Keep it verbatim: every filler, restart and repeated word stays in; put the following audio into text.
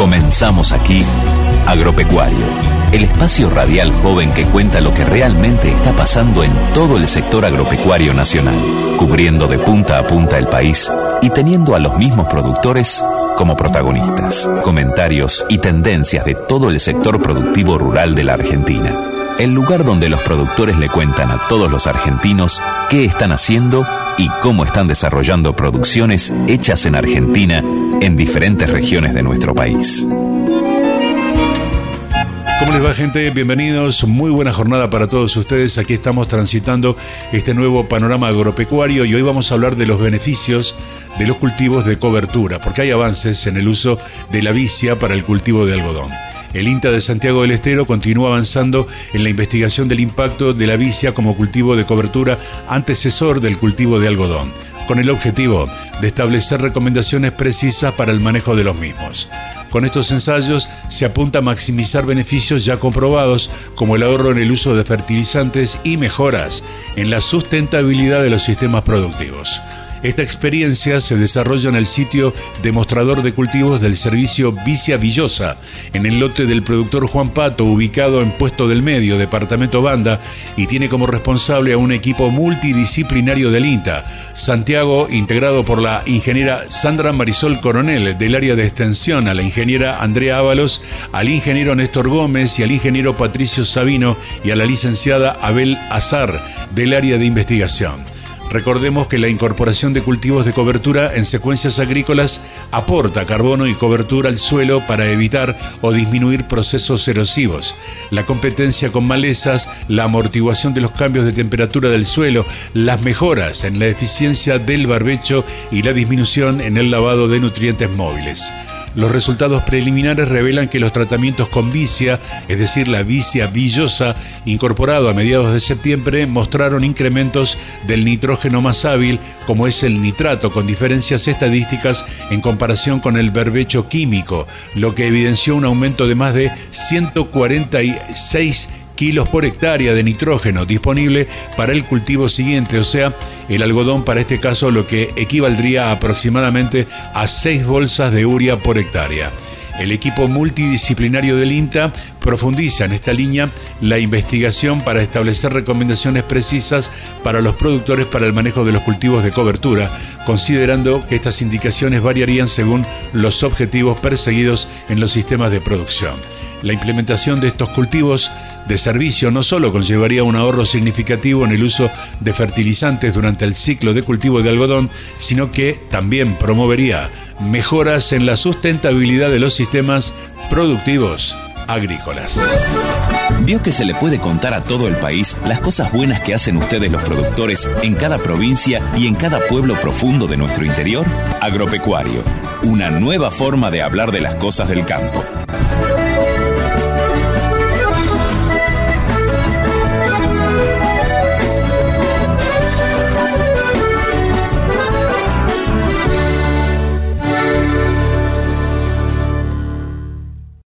Comenzamos aquí, Agropecuario, el espacio radial joven que cuenta lo que realmente está pasando en todo el sector agropecuario nacional, cubriendo de punta a punta el país y teniendo a los mismos productores como protagonistas. Comentarios y tendencias de todo el sector productivo rural de la Argentina. El lugar donde los productores le cuentan a todos los argentinos qué están haciendo y cómo están desarrollando producciones hechas en Argentina en diferentes regiones de nuestro país. ¿Cómo les va, gente? Bienvenidos, muy buena jornada para todos ustedes. Aquí estamos transitando este nuevo panorama agropecuario y hoy vamos a hablar de los beneficios de los cultivos de cobertura, porque hay avances en el uso de la vicia para el cultivo de algodón. El INTA de Santiago del Estero continúa avanzando en la investigación del impacto de la vicia como cultivo de cobertura antecesor del cultivo de algodón, con el objetivo de establecer recomendaciones precisas para el manejo de los mismos. Con estos ensayos se apunta a maximizar beneficios ya comprobados, como el ahorro en el uso de fertilizantes y mejoras en la sustentabilidad de los sistemas productivos. Esta experiencia se desarrolla en el sitio demostrador de cultivos del servicio Vicia Villosa, en el lote del productor Juan Pato, ubicado en Puesto del Medio, departamento Banda, y tiene como responsable a un equipo multidisciplinario del INTA. Santiago, integrado por la ingeniera Sandra Marisol Coronel, del área de extensión, a la ingeniera Andrea Ábalos, al ingeniero Néstor Gómez y al ingeniero Patricio Sabino, y a la licenciada Abel Azar, del área de investigación. Recordemos que la incorporación de cultivos de cobertura en secuencias agrícolas aporta carbono y cobertura al suelo para evitar o disminuir procesos erosivos, la competencia con malezas, la amortiguación de los cambios de temperatura del suelo, las mejoras en la eficiencia del barbecho y la disminución en el lavado de nutrientes móviles. Los resultados preliminares revelan que los tratamientos con vicia, es decir, la vicia villosa, incorporado a mediados de septiembre, mostraron incrementos del nitrógeno más hábil, como es el nitrato, con diferencias estadísticas en comparación con el barbecho químico, lo que evidenció un aumento de más de ciento cuarenta y seis kilos por hectárea de nitrógeno disponible para el cultivo siguiente, o sea, el algodón para este caso, lo que equivaldría aproximadamente a seis bolsas de urea por hectárea. El equipo multidisciplinario del INTA profundiza en esta línea la investigación para establecer recomendaciones precisas para los productores para el manejo de los cultivos de cobertura, considerando que estas indicaciones variarían según los objetivos perseguidos en los sistemas de producción. La implementación de estos cultivos de servicio no solo conllevaría un ahorro significativo en el uso de fertilizantes durante el ciclo de cultivo de algodón, sino que también promovería mejoras en la sustentabilidad de los sistemas productivos agrícolas. ¿Vio que se le puede contar a todo el país las cosas buenas que hacen ustedes los productores en cada provincia y en cada pueblo profundo de nuestro interior? Agropecuario, una nueva forma de hablar de las cosas del campo.